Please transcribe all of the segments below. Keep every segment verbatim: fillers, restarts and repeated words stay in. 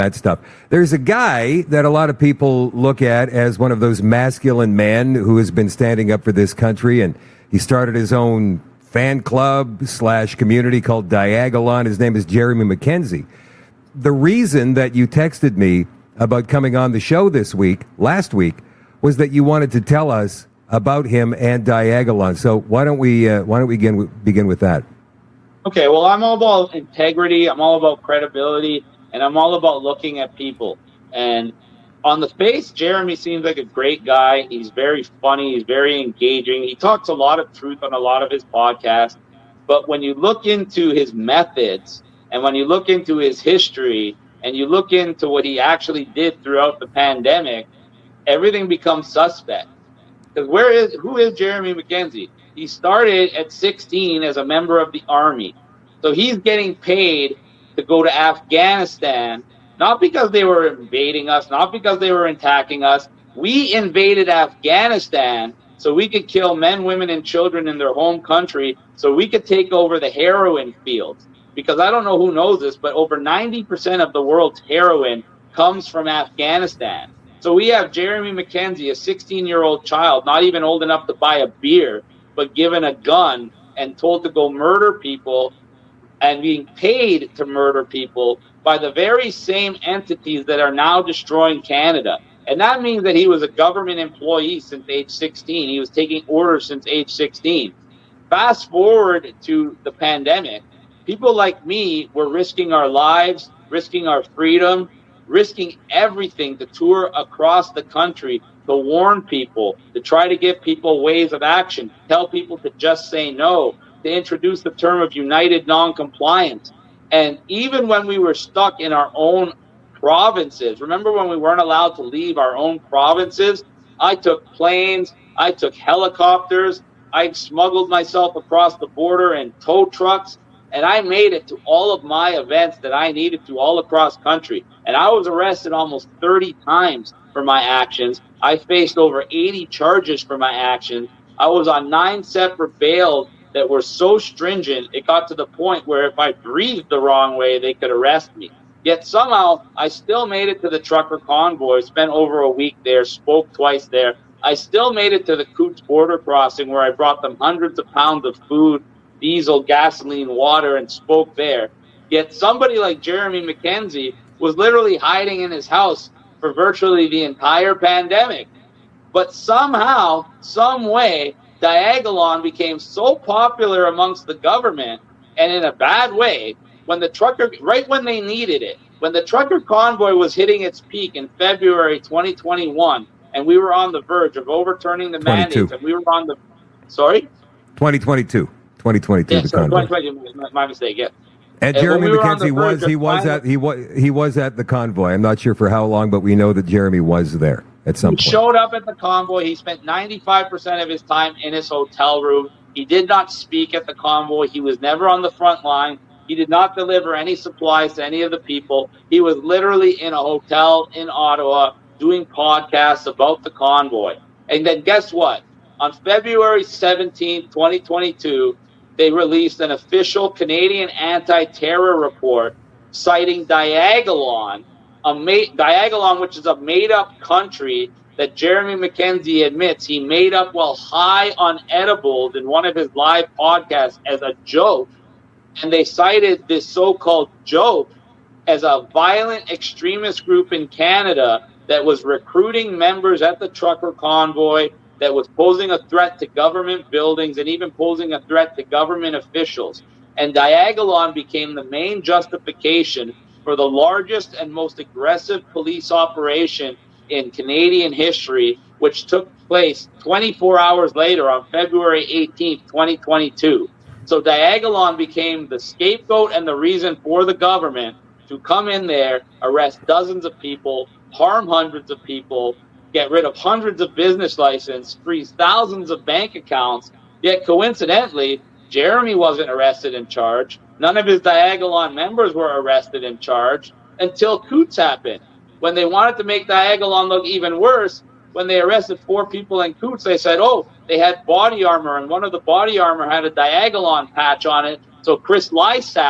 that stuff. There's a guy that a lot of people look at as one of those masculine men who has been standing up for this country, and he started his own fan club slash community called Diagolon. His name is Jeremy Mackenzie. The reason that you texted me about coming on the show this week, last week, was that you wanted to tell us about him and Diagolon. So why don't we uh, why don't we begin begin with that? Okay, well, I'm all about integrity. I'm all about credibility. And I'm all about looking at people. And on the face, Jeremy seems like a great guy. He's very funny. He's very engaging. He talks a lot of truth on a lot of his podcasts. But when you look into his methods and when you look into his history and you look into what he actually did throughout the pandemic, everything becomes suspect. Because where is who is Jeremy Mackenzie? He started at sixteen as a member of the Army. So he's getting paid to go to Afghanistan, not because they were invading us, not because they were attacking us. We invaded Afghanistan so we could kill men, women, and children in their home country, so we could take over the heroin fields. Because I don't know who knows this, but over ninety percent of the world's heroin comes from Afghanistan. So we have Jeremy Mackenzie, a sixteen-year-old child, not even old enough to buy a beer, but given a gun and told to go murder people and being paid to murder people by the very same entities that are now destroying Canada. And that means that he was a government employee since age sixteen. He was taking orders since age sixteen. Fast forward to the pandemic, people like me were risking our lives, risking our freedom, risking everything to tour across the country to warn people, to try to give people ways of action, tell people to just say no, to introduce the term of united non-compliance. And even when we were stuck in our own provinces, remember when we weren't allowed to leave our own provinces? I took planes, I took helicopters, I smuggled myself across the border in tow trucks, and I made it to all of my events that I needed to all across country. And I was arrested almost thirty times for my actions. I faced over eighty charges for my actions. I was on nine separate bails that were so stringent, it got to the point where if I breathed the wrong way, they could arrest me. Yet somehow, I still made it to the trucker convoy, spent over a week there, spoke twice there. I still made it to the Coutts border crossing where I brought them hundreds of pounds of food, diesel, gasoline, water, and spoke there. Yet somebody like Jeremy Mackenzie was literally hiding in his house for virtually the entire pandemic. But somehow, some way, Diagolon became so popular amongst the government, and in a bad way, when the trucker, right when they needed it, when the trucker convoy was hitting its peak in February twenty twenty-one, and we were on the verge of overturning the mandates, and we were on the, sorry? twenty twenty-two. twenty twenty-two, yeah, the sorry, convoy. twenty twenty, my, my mistake, yeah. And, and Jeremy we Mackenzie was he was finally, at he was he was at the convoy. I'm not sure for how long, but we know that Jeremy was there at some he point. He showed up at the convoy. He spent ninety-five percent of his time in his hotel room. He did not speak at the convoy. He was never on the front line. He did not deliver any supplies to any of the people. He was literally in a hotel in Ottawa doing podcasts about the convoy. And then guess what? On February seventeenth, twenty twenty-two, they released an official Canadian anti-terror report citing Diagolon, a ma- Diagolon, which is a made-up country that Jeremy Mackenzie admits he made up while high on edibles in one of his live podcasts as a joke. And they cited this so-called joke as a violent extremist group in Canada that was recruiting members at the trucker convoy, that was posing a threat to government buildings and even posing a threat to government officials. And Diagolon became the main justification for the largest and most aggressive police operation in Canadian history, which took place twenty-four hours later on February eighteenth, twenty twenty-two. So Diagolon became the scapegoat and the reason for the government to come in there, arrest dozens of people, harm hundreds of people, get rid of hundreds of business licenses, freeze thousands of bank accounts. Yet coincidentally, Jeremy wasn't arrested and charged. None of his Diagolon members were arrested and charged until Coutts happened. When they wanted to make Diagolon look even worse, when they arrested four people in Coutts, they said, oh, they had body armor, and one of the body armor had a Diagolon patch on it. So Chris Lysak,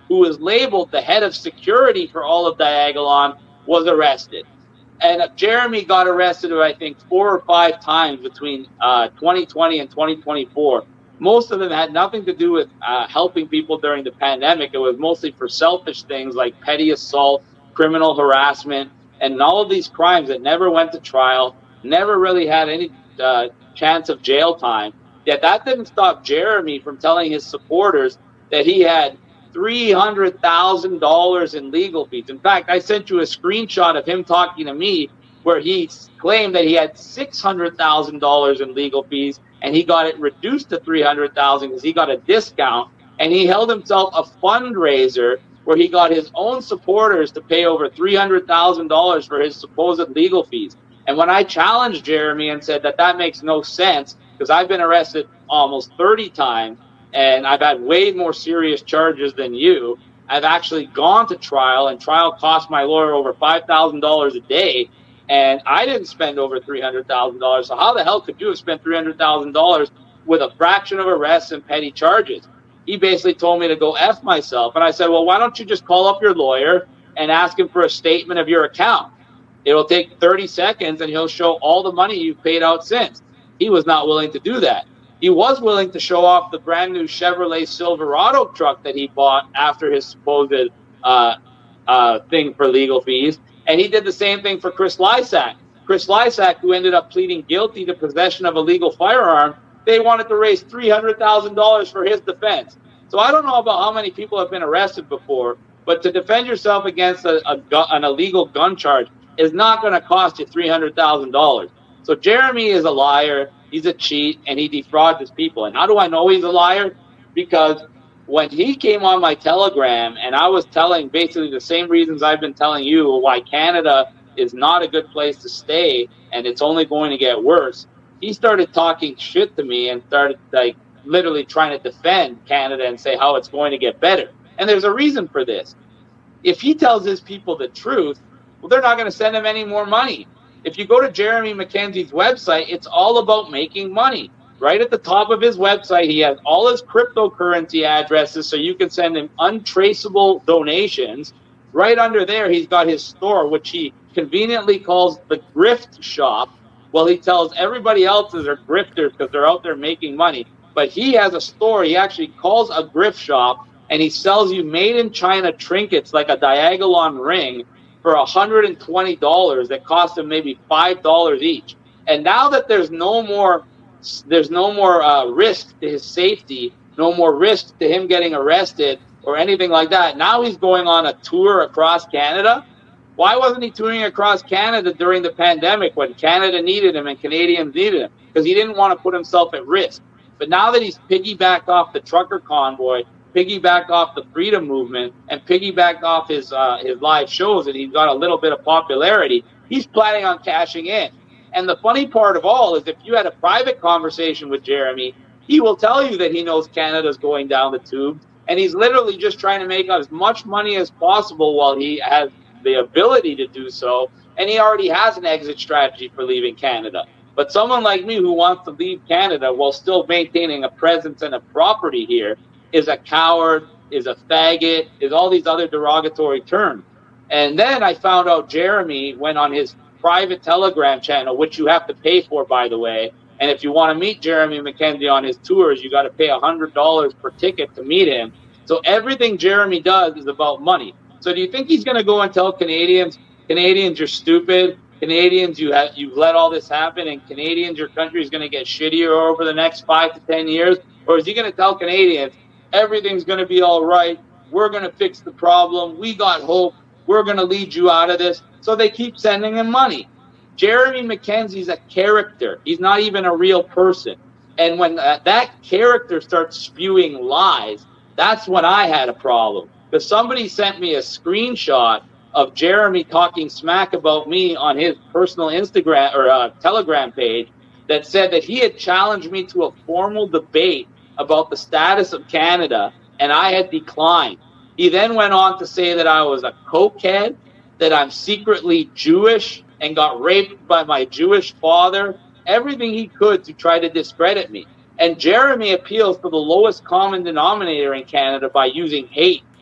who was labeled the head of security for all of Diagolon, was arrested. And Jeremy got arrested, I think, four or five times between uh, twenty twenty and twenty twenty-four. Most of them had nothing to do with uh, helping people during the pandemic. It was mostly for selfish things like petty assault, criminal harassment, and all of these crimes that never went to trial, never really had any uh, chance of jail time. Yet that didn't stop Jeremy from telling his supporters that he had three hundred thousand dollars in legal fees. In fact, I sent you a screenshot of him talking to me where he claimed that he had six hundred thousand dollars in legal fees, and he got it reduced to three hundred thousand dollars because he got a discount, and he held himself a fundraiser where he got his own supporters to pay over three hundred thousand dollars for his supposed legal fees. And when I challenged Jeremy and said that that makes no sense, because I've been arrested almost thirty times, and I've had way more serious charges than you. I've actually gone to trial, and trial cost my lawyer over five thousand dollars a day, and I didn't spend over three hundred thousand dollars. So how the hell could you have spent three hundred thousand dollars with a fraction of arrests and petty charges? He basically told me to go F myself, and I said, well, why don't you just call up your lawyer and ask him for a statement of your account? It'll take thirty seconds, and he'll show all the money you've paid out since. He was not willing to do that. He was willing to show off the brand new Chevrolet Silverado truck that he bought after his supposed uh, uh, thing for legal fees. And he did the same thing for Chris Lysak. Chris Lysak, who ended up pleading guilty to possession of a legal firearm, they wanted to raise three hundred thousand dollars for his defense. So I don't know about how many people have been arrested before, but to defend yourself against a, a gu- an illegal gun charge is not going to cost you three hundred thousand dollars. So Jeremy is a liar. He's a cheat, and he defrauds his people. And how do I know he's a liar? Because when he came on my Telegram, and I was telling basically the same reasons I've been telling you why Canada is not a good place to stay, and it's only going to get worse, he started talking shit to me and started like literally trying to defend Canada and say how it's going to get better. And there's a reason for this. If he tells his people the truth, well, they're not going to send him any more money. If you go to Jeremy Mackenzie's website, it's all about making money. Right at the top of his website, he has all his cryptocurrency addresses so you can send him untraceable donations. Right under there, he's got his store, which he conveniently calls the Grift Shop. Well, he tells everybody else that they're grifters because they're out there making money. But he has a store he actually calls a Grift Shop, and he sells you made-in-China trinkets like a Diagolon ring for one hundred twenty dollars that cost him maybe five dollars each. And now that there's no more there's no more uh, risk to his safety, no more risk to him getting arrested or anything like that, now he's going on a tour across Canada. Why wasn't he touring across Canada during the pandemic when Canada needed him and Canadians needed him? Because he didn't want to put himself at risk. But now that he's piggybacked off the trucker convoy, piggybacked off the freedom movement, and piggybacked off his uh, his live shows, and he's got a little bit of popularity, he's planning on cashing in. And the funny part of all is if you had a private conversation with Jeremy, he will tell you that he knows Canada's going down the tube, and he's literally just trying to make as much money as possible while he has the ability to do so, and he already has an exit strategy for leaving Canada. But someone like me who wants to leave Canada while still maintaining a presence and a property here is a coward, is a faggot, is all these other derogatory terms. And then I found out Jeremy went on his private Telegram channel, which you have to pay for, by the way. And if you want to meet Jeremy Mackenzie on his tours, you got to pay one hundred dollars per ticket to meet him. So everything Jeremy does is about money. So do you think he's going to go and tell Canadians, Canadians, you're stupid, Canadians, you have, you've let all this happen, and Canadians, your country is going to get shittier over the next five to ten years? Or is he going to tell Canadians, everything's going to be all right, we're going to fix the problem, we got hope, we're going to lead you out of this? So they keep sending him money. Jeremy Mackenzie's a character. He's not even a real person. And when uh, that character starts spewing lies, that's when I had a problem. Because somebody sent me a screenshot of Jeremy talking smack about me on his personal Instagram or uh, Telegram page that said that he had challenged me to a formal debate about the status of Canada, and I had declined. He then went on to say that I was a cokehead, that I'm secretly Jewish and got raped by my Jewish father, everything he could to try to discredit me. And Jeremy appeals to the lowest common denominator in Canada by using hate.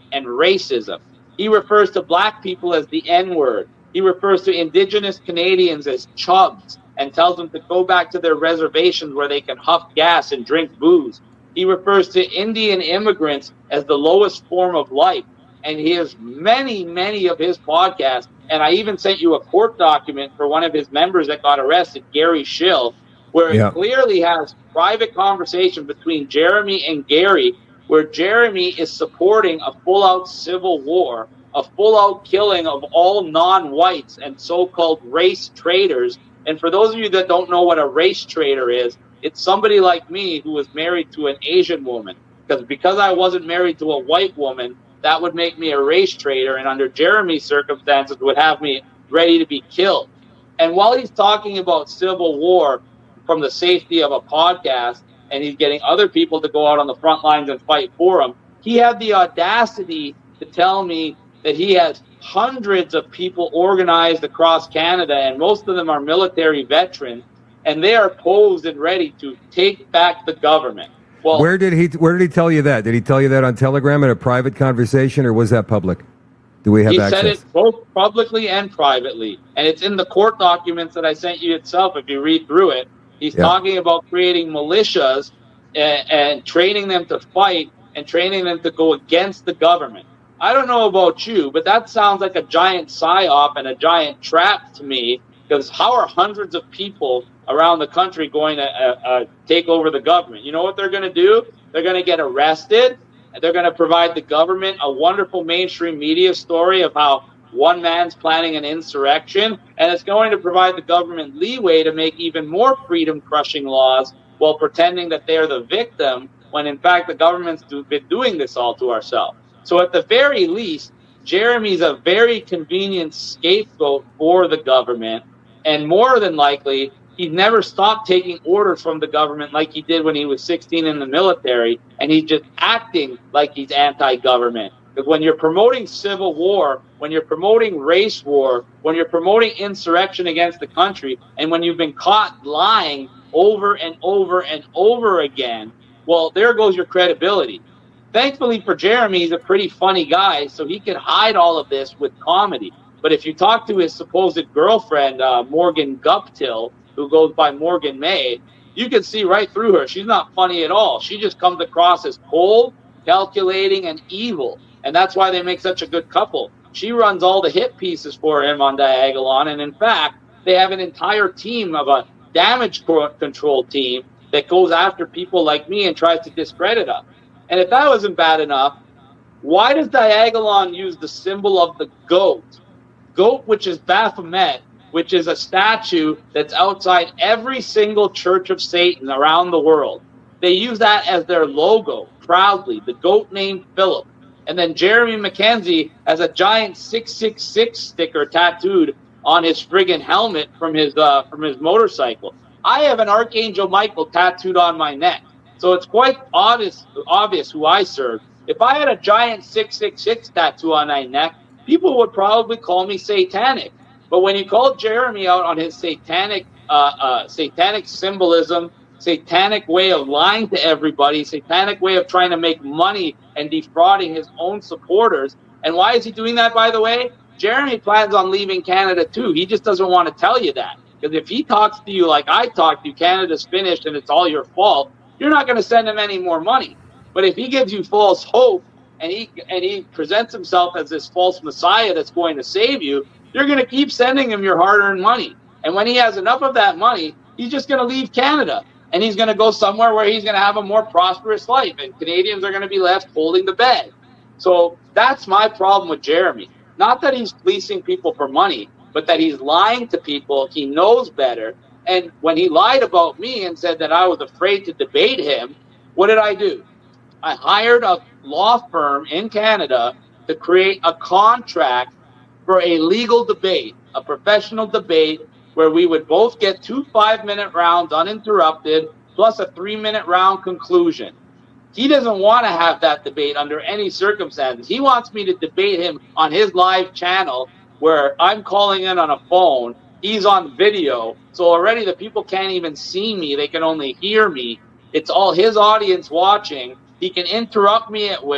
and racism. He refers to black people as the N-word. He refers to Indigenous Canadians as chubs and tells them to go back to their reservations where they can huff gas and drink booze. He refers to Indian immigrants as the lowest form of life. And he has many, many of his podcasts. And I even sent you a court document for one of his members that got arrested, Gary Schill, where yeah. it clearly has private conversation between Jeremy and Gary, where Jeremy is supporting a full-out civil war, a full-out killing of all non-whites and so-called race traitors. And for those of you that don't know what a race traitor is, it's somebody like me who was married to an Asian woman. Because because I wasn't married to a white woman, that would make me a race traitor, and under Jeremy's circumstances would have me ready to be killed. And while he's talking about civil war from the safety of a podcast, and he's getting other people to go out on the front lines and fight for him, he had the audacity to tell me that he has hundreds of people organized across Canada, and most of them are military veterans, and they are posed and ready to take back the government. Well, where did he where did he tell you that? Did he tell you that on Telegram in a private conversation, or was that public? Do we have he access? He said it both publicly and privately, and it's in the court documents that I sent you itself. If you read through it, he's yeah. talking about creating militias and, and training them to fight and training them to go against the government. I don't know about you, but that sounds like a giant psyop and a giant trap to me, because how are hundreds of people around the country going to uh, uh, take over the government? You know what they're going to do? They're going to get arrested, and they're going to provide the government a wonderful mainstream media story of how one man's planning an insurrection, and it's going to provide the government leeway to make even more freedom-crushing laws while pretending that they're the victim, when in fact the government's do, been doing this all to ourselves. So at the very least, Jeremy's a very convenient scapegoat for the government, and more than likely, he's never stopped taking orders from the government like he did when he was sixteen in the military, and he's just acting like he's anti-government. Because when you're promoting civil war, when you're promoting race war, when you're promoting insurrection against the country, and when you've been caught lying over and over and over again, well, there goes your credibility. Thankfully for Jeremy, he's a pretty funny guy, so he can hide all of this with comedy. But if you talk to his supposed girlfriend, uh, Morgan Guptill, who goes by Morgan May, you can see right through her. She's not funny at all. She just comes across as cold, calculating, and evil. And that's why they make such a good couple. She runs all the hit pieces for him on Diagolon. And in fact, they have an entire team of a damage control team that goes after people like me and tries to discredit us. And if that wasn't bad enough, why does Diagolon use the symbol of the goat? Goat, which is Baphomet, which is a statue that's outside every single church of Satan around the world. They use that as their logo, proudly, the goat named Philip. And then Jeremy Mackenzie has a giant six six six sticker tattooed on his friggin' helmet from his uh, from his motorcycle. I have an Archangel Michael tattooed on my neck. So it's quite obvious, obvious who I serve. If I had a giant six six six tattoo on my neck, people would probably call me satanic. But when you call Jeremy out on his satanic, uh, uh, satanic symbolism, satanic way of lying to everybody, satanic way of trying to make money and defrauding his own supporters, and why is he doing that, by the way? Jeremy plans on leaving Canada too. He just doesn't want to tell you that. Because if he talks to you like I talk to you, Canada's finished and it's all your fault, you're not going to send him any more money. But if he gives you false hope and he and he presents himself as this false messiah that's going to save you, you're going to keep sending him your hard-earned money. And when he has enough of that money, he's just going to leave Canada. And he's going to go somewhere where he's going to have a more prosperous life. And Canadians are going to be left holding the bag. So that's my problem with Jeremy. Not that he's fleecing people for money, but that he's lying to people. He knows better. And when he lied about me and said that I was afraid to debate him, what did I do? I hired a law firm in Canada to create a contract for a legal debate, a professional debate, where we would both get two five-minute rounds uninterrupted, plus a three-minute round conclusion. He doesn't want to have that debate under any circumstances. He wants me to debate him on his live channel, where I'm calling in on a phone, he's on video, so already the people can't even see me, they can only hear me. It's all his audience watching. He can interrupt me at will.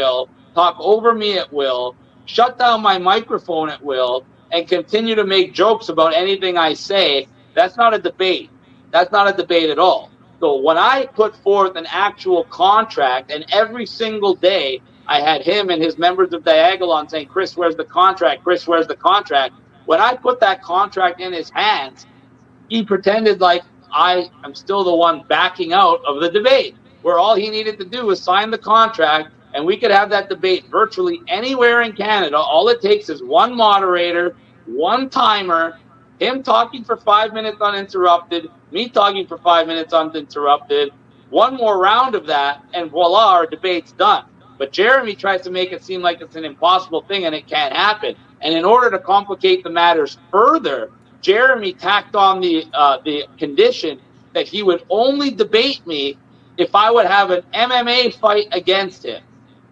talk over me at will, shut down my microphone at will, and continue to make jokes about anything I say. That's not a debate. That's not a debate at all. So when I put forth an actual contract, and every single day I had him and his members of Diagolon saying, Chris, where's the contract? Chris, where's the contract? When I put that contract in his hands, he pretended like I am still the one backing out of the debate, where all he needed to do was sign the contract, and we could have that debate virtually anywhere in Canada. All it takes is one moderator, one timer, him talking for five minutes uninterrupted, me talking for five minutes uninterrupted, one more round of that, and voila, our debate's done. But Jeremy tries to make it seem like it's an impossible thing and it can't happen. And in order to complicate the matters further, Jeremy tacked on the uh, the condition that he would only debate me if I would have an M M A fight against him,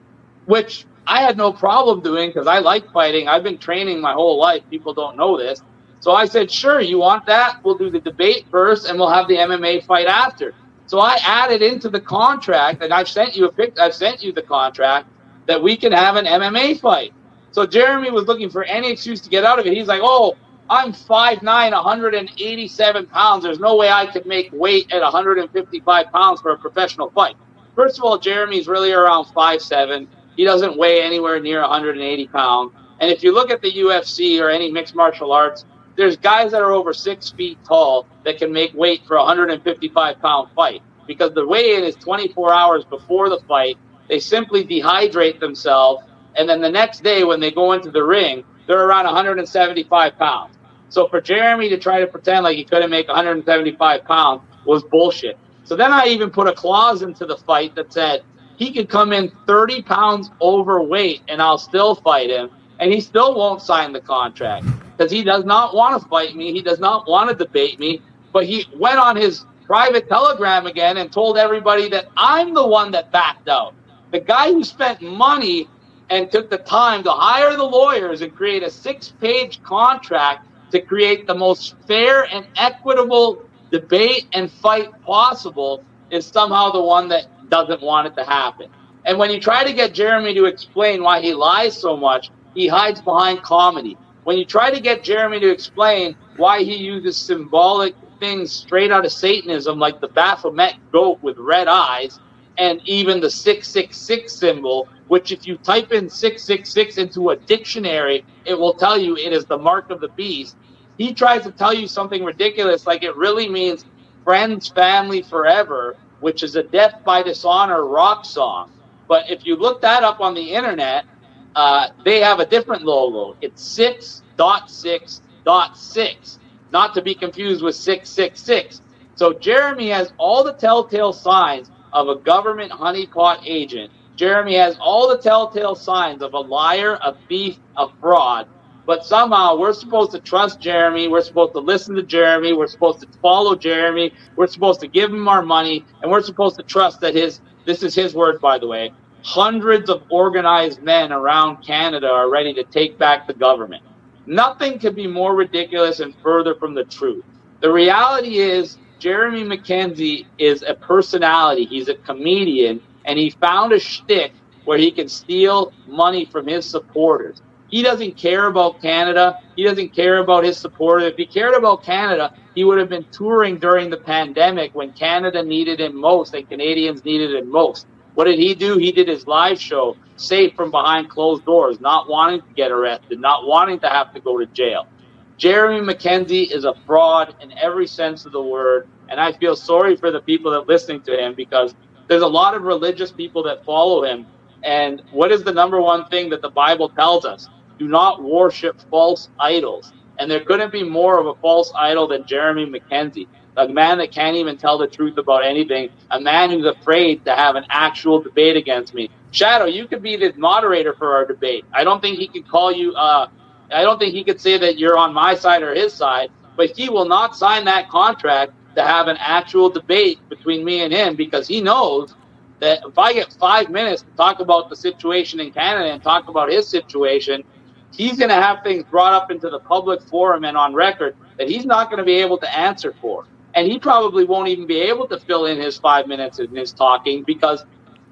which I had no problem doing because I like fighting. I've been training my whole life. People don't know this. So I said, sure, you want that? We'll do the debate first and we'll have the M M A fight after. So I added into the contract, and I've sent you a pic, I've sent you the contract, that we can have an M M A fight. So Jeremy was looking for any excuse to get out of it. He's like, oh, I'm five nine, one hundred eighty-seven pounds. There's no way I could make weight at one hundred fifty-five pounds for a professional fight. First of all, Jeremy's really around five seven. He doesn't weigh anywhere near one hundred eighty pounds. And if you look at the U F C or any mixed martial arts, there's guys that are over six feet tall that can make weight for a one hundred fifty-five pound fight, because the weigh-in is twenty-four hours before the fight. They simply dehydrate themselves, and then the next day when they go into the ring, they're around one hundred seventy-five pounds. So for Jeremy to try to pretend like he couldn't make one hundred seventy-five pounds was bullshit. So then I even put a clause into the fight that said he could come in thirty pounds overweight and I'll still fight him, and he still won't sign the contract because he does not want to fight me. He does not want to debate me, but he went on his private telegram again and told everybody that I'm the one that backed out. The guy who spent money and took the time to hire the lawyers and create a six-page contract to create the most fair and equitable debate and fight possible is somehow the one that doesn't want it to happen. And when you try to get Jeremy to explain why he lies so much, he hides behind comedy. When you try to get Jeremy to explain why he uses symbolic things straight out of Satanism, like the Baphomet goat with red eyes, and even the six six six symbol, which if you type in six six six into a dictionary, it will tell you it is the mark of the beast. He tries to tell you something ridiculous, like it really means friends, family, forever, which is a death by dishonor rock song. But if you look that up on the internet, uh, they have a different logo. It's six dot six dot six, not to be confused with six six six. So Jeremy has all the telltale signs of a government honeypot agent. Jeremy has all the telltale signs of a liar, a thief, a fraud. But somehow we're supposed to trust Jeremy. We're supposed to listen to Jeremy. We're supposed to follow Jeremy. We're supposed to give him our money. And we're supposed to trust that his, this is his word, by the way, hundreds of organized men around Canada are ready to take back the government. Nothing could be more ridiculous and further from the truth. The reality is Jeremy Mackenzie is a personality. He's a comedian, and he found a shtick where he can steal money from his supporters. He doesn't care about Canada. He doesn't care about his supporters. If he cared about Canada, he would have been touring during the pandemic when Canada needed him most and Canadians needed him most. What did he do? He did his live show, safe from behind closed doors, not wanting to get arrested, not wanting to have to go to jail. Jeremy Mackenzie is a fraud in every sense of the word, and I feel sorry for the people that are listening to him, because there's a lot of religious people that follow him. And what is the number one thing that the Bible tells us? Do not worship false idols. And there couldn't be more of a false idol than Jeremy Mackenzie, a man that can't even tell the truth about anything, a man who's afraid to have an actual debate against me. Shadow, you could be the moderator for our debate. I don't think he could call you, uh, I don't think he could say that you're on my side or his side, but he will not sign that contract to have an actual debate between me and him, because he knows that if I get five minutes to talk about the situation in Canada and talk about his situation, he's going to have things brought up into the public forum and on record that he's not going to be able to answer for. And he probably won't even be able to fill in his five minutes in his talking, because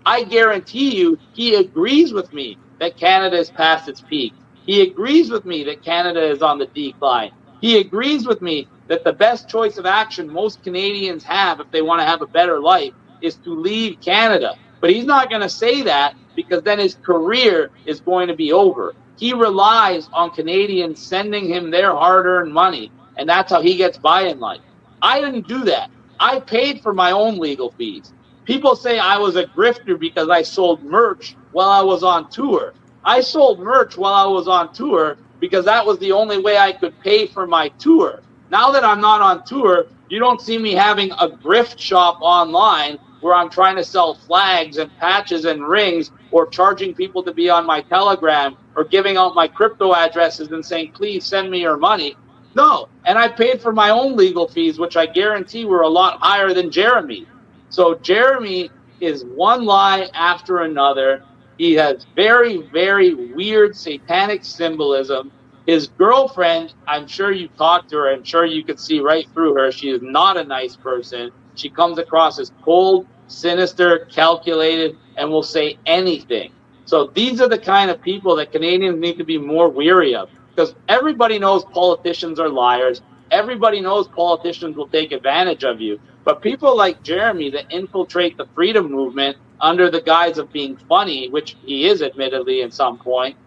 I guarantee you he agrees with me that Canada is past its peak. He agrees with me that Canada is on the decline. He agrees with me that the best choice of action most Canadians have if they want to have a better life is to leave Canada. But he's not going to say that because then his career is going to be over. He relies on Canadians sending him their hard-earned money, and that's how he gets by in life. I didn't do that. I paid for my own legal fees. People say I was a grifter because I sold merch while I was on tour. I sold merch while I was on tour because that was the only way I could pay for my tour. Now that I'm not on tour, you don't see me having a grift shop online where I'm trying to sell flags and patches and rings or charging people to be on my Telegram or giving out my crypto addresses and saying, please send me your money. No, and I paid for my own legal fees, which I guarantee were a lot higher than Jeremy. So Jeremy is one lie after another. He has very, very weird satanic symbolism. His girlfriend, I'm sure you talked to her. I'm sure you could see right through her. She is not a nice person. She comes across as cold, sinister, calculated, and will say anything. So these are the kind of people that Canadians need to be more weary of, because everybody knows politicians are liars. Everybody knows politicians will take advantage of you. But people like Jeremy that infiltrate the freedom movement under the guise of being funny, which he is admittedly at some point,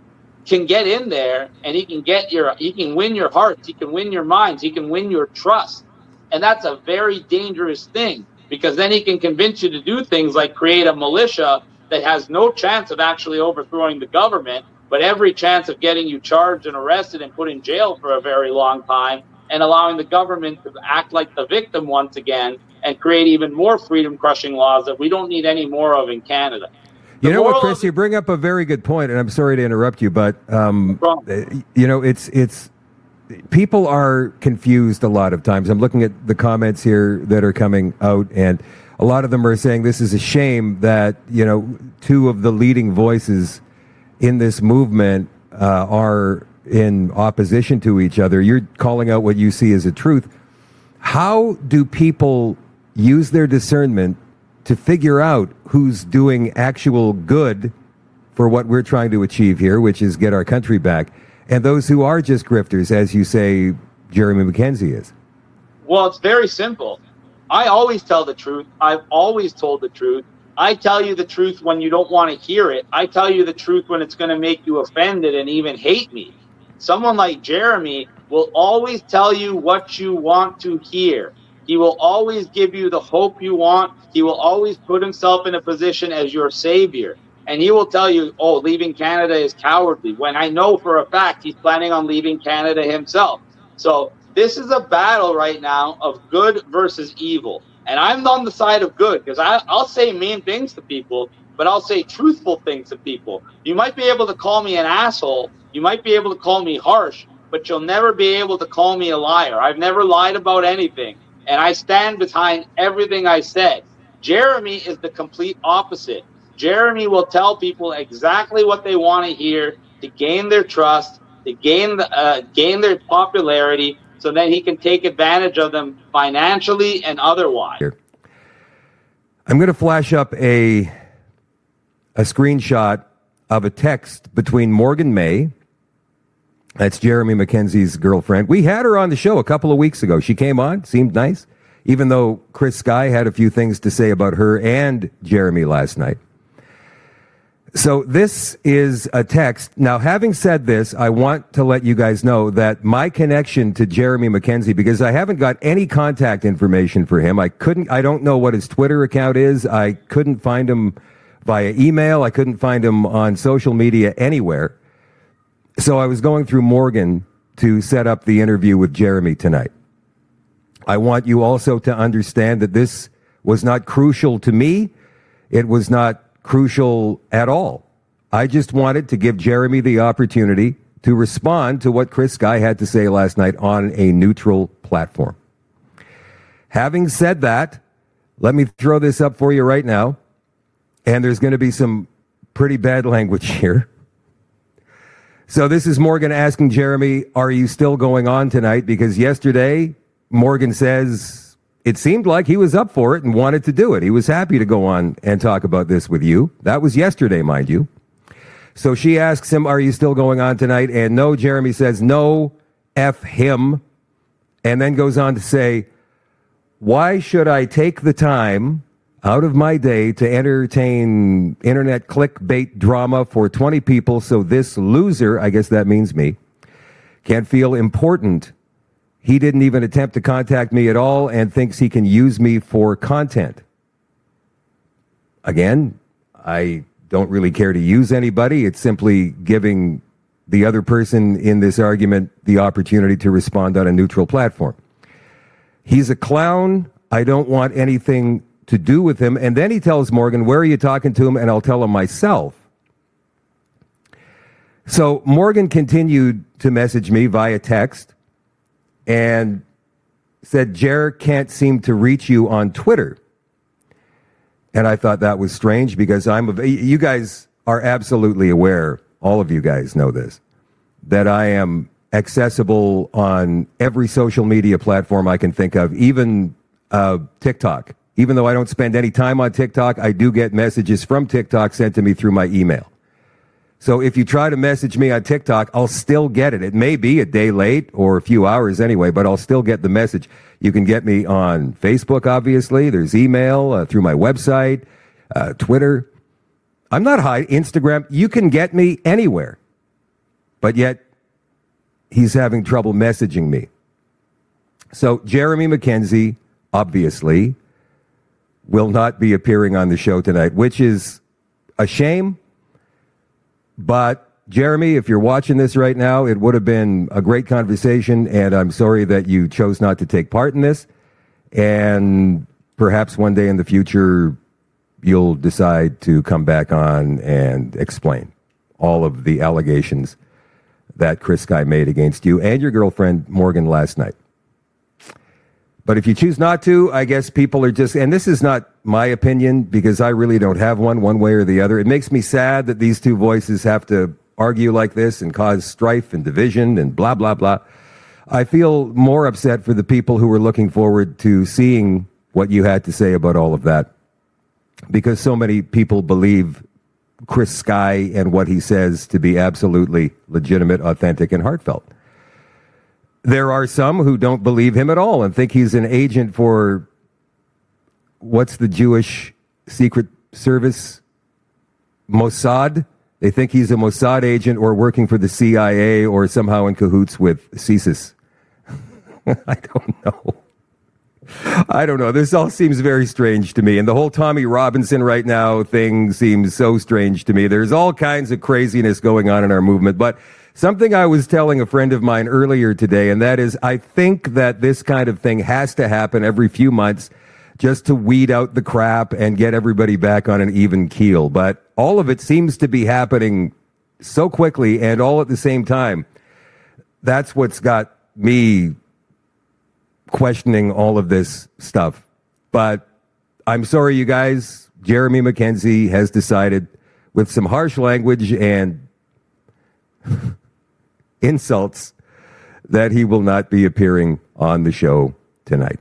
can get in there and he can get your, he can win your hearts, he can win your minds, he can win your trust. And that's a very dangerous thing, because then he can convince you to do things like create a militia that has no chance of actually overthrowing the government, but every chance of getting you charged and arrested and put in jail for a very long time, and allowing the government to act like the victim once again and create even more freedom-crushing laws that we don't need any more of in Canada. The you know what, Chris? You bring up a very good point, and I'm sorry to interrupt you, but um, you know, it's it's people are confused a lot of times. I'm looking at the comments here that are coming out, and a lot of them are saying this is a shame that, you know, two of the leading voices in this movement uh, are in opposition to each other. You're calling out what you see as a truth. How do people use their discernment to figure out who's doing actual good for what we're trying to achieve here, which is get our country back, and those who are just grifters, as you say Jeremy Mackenzie is? Well, it's very simple. I always tell the truth. I've always told the truth. I tell you the truth when you don't want to hear it. I tell you the truth when it's going to make you offended and even hate me. Someone like Jeremy will always tell you what you want to hear. He will always give you the hope you want. He will always put himself in a position as your savior. And he will tell you, oh, leaving Canada is cowardly, when I know for a fact he's planning on leaving Canada himself. So this is a battle right now of good versus evil. And I'm on the side of good, because I'll say mean things to people, but I'll say truthful things to people. You might be able to call me an asshole. You might be able to call me harsh, but you'll never be able to call me a liar. I've never lied about anything, and I stand behind everything I said. Jeremy is the complete opposite. Jeremy will tell people exactly what they want to hear to gain their trust, to gain the, uh, gain their popularity, so then he can take advantage of them financially and otherwise. I'm going to flash up a a screenshot of a text between Morgan May, that's Jeremy Mackenzie's girlfriend. We had her on the show a couple of weeks ago. She came on, seemed nice, even though Chris Sky had a few things to say about her and Jeremy last night. So this is a text. Now, having said this, I want to let you guys know that my connection to Jeremy Mackenzie, because I haven't got any contact information for him. I couldn't, I don't know what his Twitter account is. I couldn't find him via email. I couldn't find him on social media anywhere. So I was going through Morgan to set up the interview with Jeremy tonight. I want you also to understand that this was not crucial to me. It was not crucial at all. I just wanted to give Jeremy the opportunity to respond to what Chris Sky had to say last night on a neutral platform. Having said that, let me throw this up for you right now. And there's going to be some pretty bad language here. So this is Morgan asking Jeremy, are you still going on tonight? Because yesterday, Morgan says it seemed like he was up for it and wanted to do it. He was happy to go on and talk about this with you. That was yesterday, mind you. So she asks him, are you still going on tonight? And no, Jeremy says, no, F him. And then goes on to say, why should I take the time out of my day to entertain internet clickbait drama for twenty people so this loser, I guess that means me, can feel important? He didn't even attempt to contact me at all and thinks he can use me for content. Again, I don't really care to use anybody. It's simply giving the other person in this argument the opportunity to respond on a neutral platform. He's a clown. I don't want anything to do with him. And then he tells Morgan, where are you talking to him? And I'll tell him myself. So Morgan continued to message me via text and said, Jer can't seem to reach you on Twitter. And I thought that was strange because I'm, a, you guys are absolutely aware, all of you guys know this, that I am accessible on every social media platform I can think of, even uh, TikTok. Even though I don't spend any time on TikTok, I do get messages from TikTok sent to me through my email. So if you try to message me on TikTok, I'll still get it. It may be a day late or a few hours anyway, but I'll still get the message. You can get me on Facebook, obviously. There's email, uh, through my website, uh, Twitter. I'm not high. Instagram. You can get me anywhere. But yet, he's having trouble messaging me. So Jeremy Mackenzie, obviously, will not be appearing on the show tonight, which is a shame. But Jeremy, if you're watching this right now, it would have been a great conversation, and I'm sorry that you chose not to take part in this. And perhaps one day in the future, you'll decide to come back on and explain all of the allegations that Chris Sky made against you and your girlfriend, Morgan, last night. But if you choose not to, I guess people are just, and this is not my opinion because I really don't have one, one way or the other. It makes me sad that these two voices have to argue like this and cause strife and division and blah, blah, blah. I feel more upset for the people who were looking forward to seeing what you had to say about all of that, because so many people believe Chris Sky and what he says to be absolutely legitimate, authentic, and heartfelt. There are some who don't believe him at all and think he's an agent for, what's the Jewish secret service? Mossad? They think he's a Mossad agent or working for the C I A or somehow in cahoots with CSIS. I don't know. I don't know. This all seems very strange to me. And the whole Tommy Robinson right now thing seems so strange to me. There's all kinds of craziness going on in our movement. But something I was telling a friend of mine earlier today, and that is I think that this kind of thing has to happen every few months just to weed out the crap and get everybody back on an even keel. But all of it seems to be happening so quickly and all at the same time. That's what's got me questioning all of this stuff. But I'm sorry, you guys. Jeremy Mackenzie has decided, with some harsh language and insults, that he will not be appearing on the show tonight.